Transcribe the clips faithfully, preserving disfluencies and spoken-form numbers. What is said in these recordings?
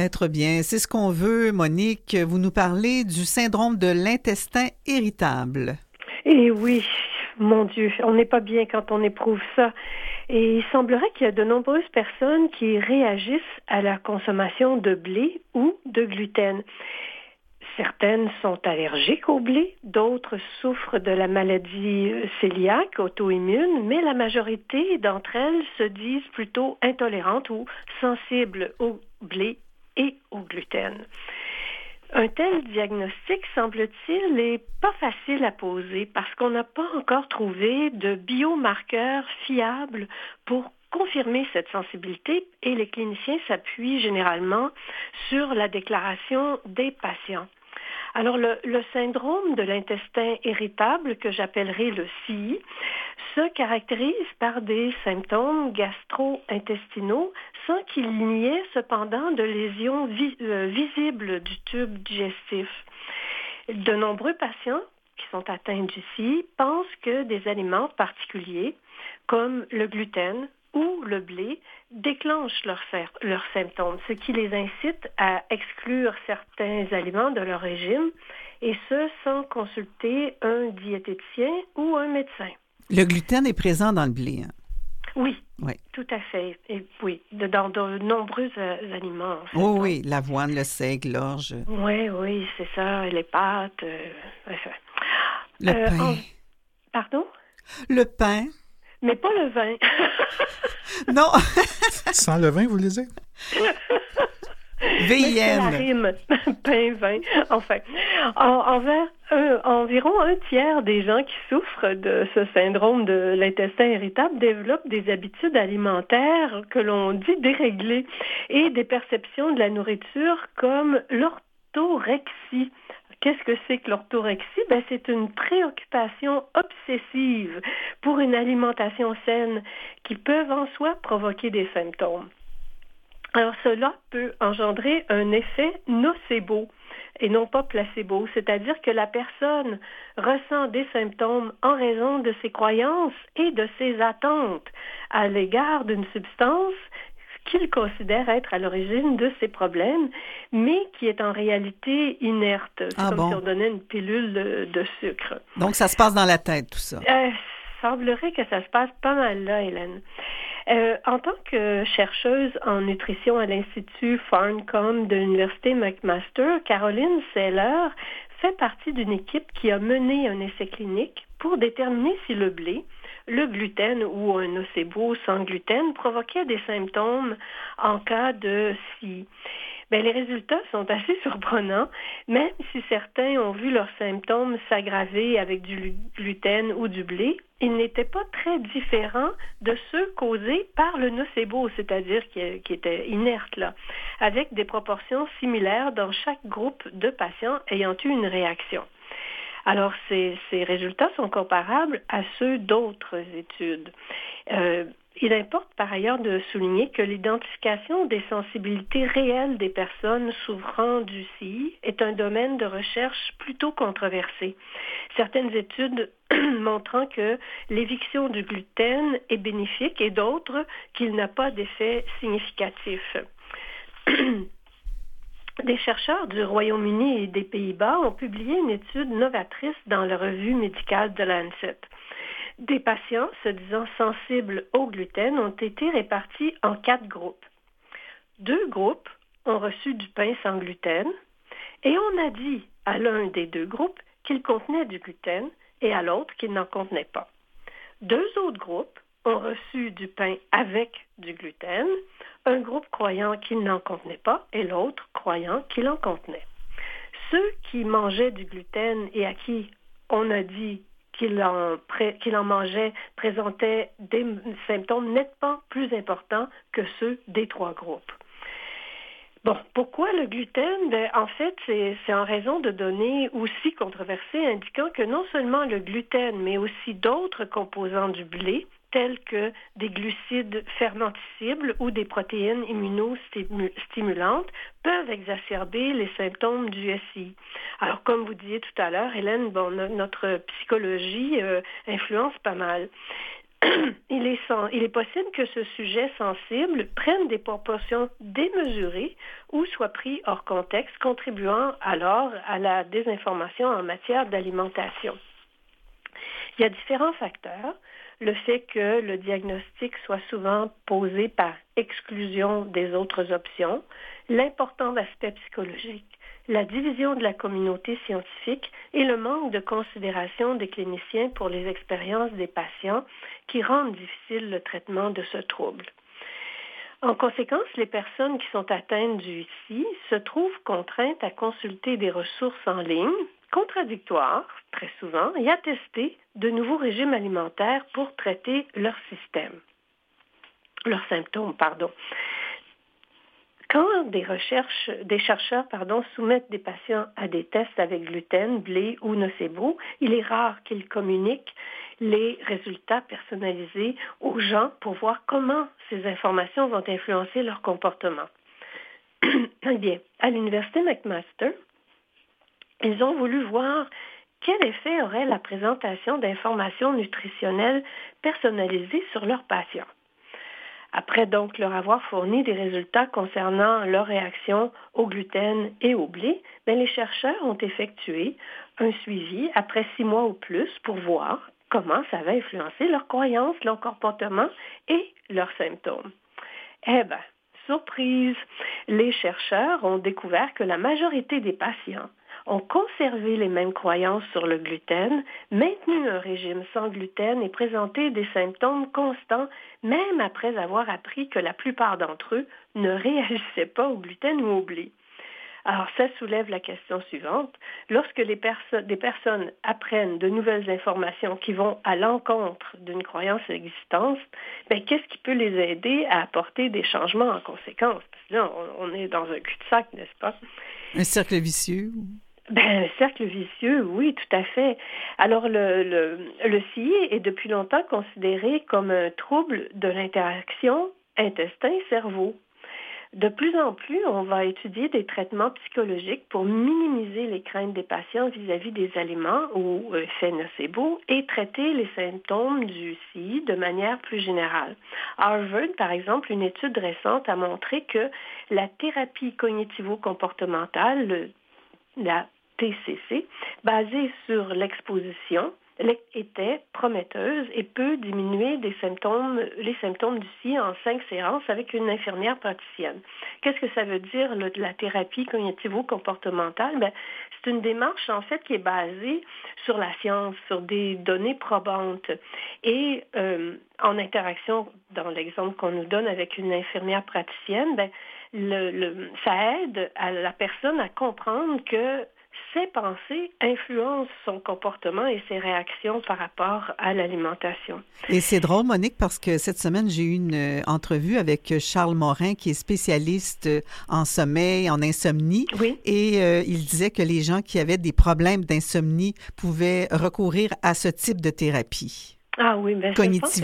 Être bien, c'est ce qu'on veut, Monique. Vous nous parlez du syndrome de l'intestin irritable. Eh oui, mon Dieu, on n'est pas bien quand on éprouve ça. Et il semblerait qu'il y a de nombreuses personnes qui réagissent à la consommation de blé ou de gluten. Certaines sont allergiques au blé, d'autres souffrent de la maladie cœliaque auto-immune, mais la majorité d'entre elles se disent plutôt intolérantes ou sensibles au blé et au gluten. Un tel diagnostic, semble-t-il, n'est pas facile à poser parce qu'on n'a pas encore trouvé de biomarqueurs fiables pour confirmer cette sensibilité et les cliniciens s'appuient généralement sur la déclaration des patients. Alors, le, le syndrome de l'intestin irritable, que j'appellerai le C I, se caractérise par des symptômes gastro-intestinaux sans qu'il n'y ait cependant de lésions vi- euh, visibles du tube digestif. De nombreux patients qui sont atteints du C I pensent que des aliments particuliers, comme le gluten ou le blé, déclenchent leurs, leurs symptômes, ce qui les incite à exclure certains aliments de leur régime, et ce, sans consulter un diététicien ou un médecin. Le gluten est présent dans le blé, hein? Oui, oui, tout à fait. Et oui, de, dans de nombreux euh, aliments. En fait, oh oui, l'avoine, le seigle, l'orge. Oui, oui, c'est ça, les pâtes. Euh, enfin. Le euh, pain. En... Pardon? Le pain. Mais pas le vin. Non. Sans le vin, vous voulez dire? V I N. La rime, pain, vin, enfin. En, envers, un, environ un tiers des gens qui souffrent de ce syndrome de l'intestin irritable développent des habitudes alimentaires que l'on dit déréglées et des perceptions de la nourriture comme l'orthorexie. Qu'est-ce que c'est que l'orthorexie? Ben, c'est une préoccupation obsessive pour une alimentation saine qui peuvent en soi provoquer des symptômes. Alors, cela peut engendrer un effet nocebo et non pas placebo, c'est-à-dire que la personne ressent des symptômes en raison de ses croyances et de ses attentes à l'égard d'une substance qu'il considère être à l'origine de ses problèmes, mais qui est en réalité inerte. C'est ah comme bon? si on donnait une pilule de, de sucre. Donc, ça se passe dans la tête, tout ça? Euh, semblerait que ça se passe pas mal là, Hélène. Euh, en tant que chercheuse en nutrition à l'Institut Farncombe de l'Université McMaster, Caroline Seller fait partie d'une équipe qui a mené un essai clinique pour déterminer si le blé, le gluten ou un nocebo sans gluten provoquait des symptômes en cas de C I. Bien, les résultats sont assez surprenants, même si certains ont vu leurs symptômes s'aggraver avec du gluten ou du blé, ils n'étaient pas très différents de ceux causés par le nocebo, c'est-à-dire qui, qui était inerte, là, avec des proportions similaires dans chaque groupe de patients ayant eu une réaction. Alors, ces, ces résultats sont comparables à ceux d'autres études. Euh, il importe par ailleurs de souligner que l'identification des sensibilités réelles des personnes souffrant du C I est un domaine de recherche plutôt controversé. Certaines études montrant que l'éviction du gluten est bénéfique et d'autres qu'il n'a pas d'effet significatif. Des chercheurs du Royaume-Uni et des Pays-Bas ont publié une étude novatrice dans la revue médicale de Lancet. Des patients se disant sensibles au gluten ont été répartis en quatre groupes. Deux groupes ont reçu du pain sans gluten et on a dit à l'un des deux groupes qu'il contenait du gluten et à l'autre qu'il n'en contenait pas. Deux autres groupes ont reçu du pain avec du gluten, un groupe croyant qu'il n'en contenait pas et l'autre croyant qu'il en contenait. Ceux qui mangeaient du gluten et à qui on a dit qu'il en, pré- qu'il en mangeait présentaient des symptômes nettement plus importants que ceux des trois groupes. Bon, pourquoi le gluten? Ben, en fait, c'est, c'est en raison de données aussi controversées indiquant que non seulement le gluten, mais aussi d'autres composants du blé, tels que des glucides fermentescibles ou des protéines immunostimulantes, peuvent exacerber les symptômes du S I. Alors, comme vous disiez tout à l'heure, Hélène, bon, no- notre psychologie euh, influence pas mal. il est, sans, il est possible que ce sujet sensible prenne des proportions démesurées ou soit pris hors contexte, contribuant alors à la désinformation en matière d'alimentation. Il y a différents facteurs. Le fait que le diagnostic soit souvent posé par exclusion des autres options, l'important aspect psychologique, la division de la communauté scientifique et le manque de considération des cliniciens pour les expériences des patients qui rendent difficile le traitement de ce trouble. En conséquence, les personnes qui sont atteintes du I C I se trouvent contraintes à consulter des ressources en ligne, contradictoires, très souvent, et à tester de nouveaux régimes alimentaires pour traiter leur système, leurs symptômes, pardon. Quand des recherches, des chercheurs pardon, soumettent des patients à des tests avec gluten, blé ou nocebo, il est rare qu'ils communiquent les résultats personnalisés aux gens pour voir comment ces informations vont influencer leur comportement. Eh bien, à l'Université McMaster, ils ont voulu voir quel effet aurait la présentation d'informations nutritionnelles personnalisées sur leurs patients. Après donc leur avoir fourni des résultats concernant leur réaction au gluten et au blé, bien, les chercheurs ont effectué un suivi après six mois ou plus pour voir comment ça va influencer leurs croyances, leur comportement et leurs symptômes. Eh bien, surprise, les chercheurs ont découvert que la majorité des patients ont conservé les mêmes croyances sur le gluten, maintenu un régime sans gluten et présenté des symptômes constants, même après avoir appris que la plupart d'entre eux ne réagissaient pas au gluten ou au blé. Alors, ça soulève la question suivante. Lorsque les perso- des personnes apprennent de nouvelles informations qui vont à l'encontre d'une croyance existante, bien, qu'est-ce qui peut les aider à apporter des changements en conséquence? Parce que là, on, on est dans un cul-de-sac, n'est-ce pas? Un cercle vicieux. Ben, un cercle vicieux, oui, tout à fait. Alors, le, le, le C I est depuis longtemps considéré comme un trouble de l'interaction intestin-cerveau. De plus en plus, on va étudier des traitements psychologiques pour minimiser les craintes des patients vis-à-vis des aliments ou effets nocebo et traiter les symptômes du C I de manière plus générale. Harvard, par exemple, une étude récente a montré que la thérapie cognitivo-comportementale, le la T C C, basée sur l'exposition, était prometteuse et peut diminuer des symptômes, les symptômes du C I en cinq séances avec une infirmière praticienne. Qu'est-ce que ça veut dire, le, la thérapie cognitivo-comportementale? Ben, c'est une démarche, en fait, qui est basée sur la science, sur des données probantes et euh, en interaction, dans l'exemple qu'on nous donne avec une infirmière praticienne, ben, Le, le, ça aide à la personne à comprendre que ses pensées influencent son comportement et ses réactions par rapport à l'alimentation. Et c'est drôle, Monique, parce que cette semaine, j'ai eu une euh, entrevue avec Charles Morin, qui est spécialiste en sommeil, en insomnie. Oui. Et euh, il disait que les gens qui avaient des problèmes d'insomnie pouvaient recourir à ce type de thérapie. Ah oui, mais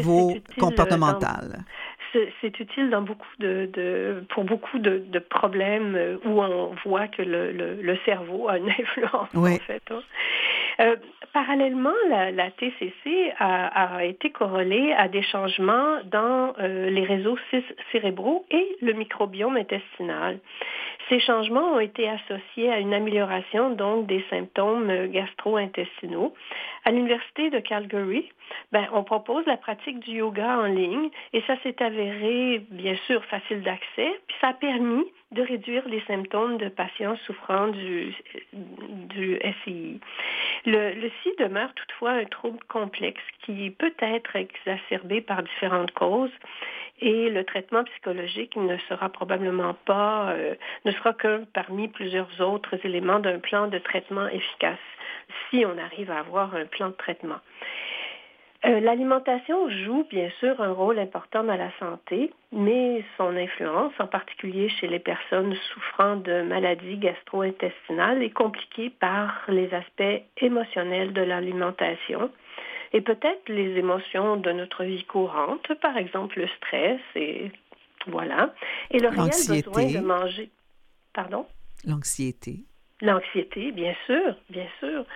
cognitivo-comportementale. C'est, c'est utile dans beaucoup de, de pour beaucoup de, de problèmes où on voit que le, le, le cerveau a une influence, oui. En fait. Hein. Euh, parallèlement, la, la T C C a, a été corrélée à des changements dans euh, les réseaux cérébraux et le microbiome intestinal. Ces changements ont été associés à une amélioration donc des symptômes gastro-intestinaux. À l'Université de Calgary, ben, on propose la pratique du yoga en ligne et ça s'est avéré, bien sûr, facile d'accès, puis ça a permis de réduire les symptômes de patients souffrant du, du S I I. Le, le S I I demeure toutefois un trouble complexe qui peut être exacerbé par différentes causes et le traitement psychologique ne sera probablement pas, euh, ne sera que parmi plusieurs autres éléments d'un plan de traitement efficace, si on arrive à avoir un plan de traitement. Euh, l'alimentation joue bien sûr un rôle important dans la santé, mais son influence, en particulier chez les personnes souffrant de maladies gastro-intestinales, est compliquée par les aspects émotionnels de l'alimentation et peut-être les émotions de notre vie courante, par exemple le stress et voilà, et le réel besoin de manger. Pardon? L'anxiété. L'anxiété, bien sûr, bien sûr.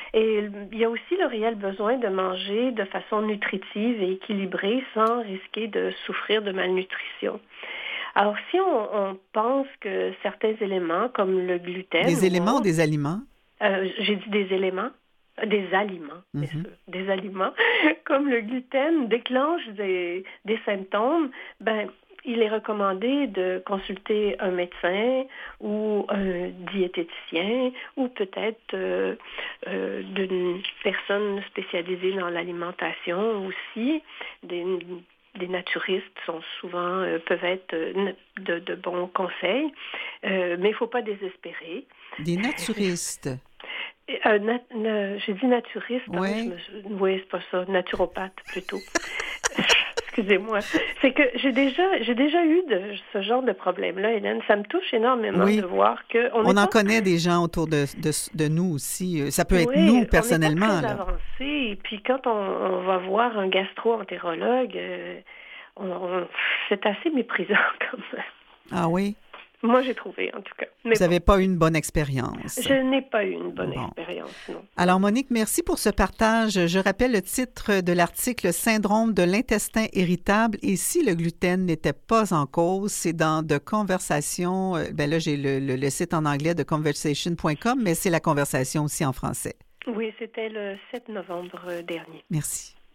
Et il y a aussi le réel besoin de manger de façon nutritive et équilibrée sans risquer de souffrir de malnutrition. Alors, si on, on pense que certains éléments, comme le gluten... Des éléments ou ou des aliments? Euh, j'ai dit des éléments, des aliments, bien Mm-hmm. sûr, des aliments, comme le gluten déclenchent des, des symptômes, ben, il est recommandé de consulter un médecin ou un diététicien ou peut-être euh, euh, d'une personne spécialisée dans l'alimentation aussi. Des, des naturistes sont souvent, euh, peuvent être de, de bons conseils, euh, mais il ne faut pas désespérer. Des naturistes. Euh, nat- na- j'ai dit naturiste, Ouais. hein, je me, oui, c'est pas ça, naturopathe plutôt. Excusez-moi. C'est que j'ai déjà, j'ai déjà eu de, ce genre de problème-là, Hélène. Ça me touche énormément Oui. de voir que on, On en pas, connaît des gens autour de, de, de nous aussi. Ça peut être oui, nous personnellement. On n'est pas très là. avancé. Et puis quand on, on va voir un gastro-entérologue, euh, on, on, c'est assez méprisant quand même. Ah oui? Moi, j'ai trouvé, en tout cas. Mais Vous bon, n'avez pas eu une bonne expérience. je n'ai pas eu une bonne Bon. expérience, non. Alors, Monique, merci pour ce partage. Je rappelle le titre de l'article « Syndrome de l'intestin irritable et si le gluten n'était pas en cause ». C'est dans de Conversation. Ben là, j'ai le, le, le site en anglais de conversation point com, mais c'est la conversation aussi en français. Oui, c'était le sept novembre dernier. Merci.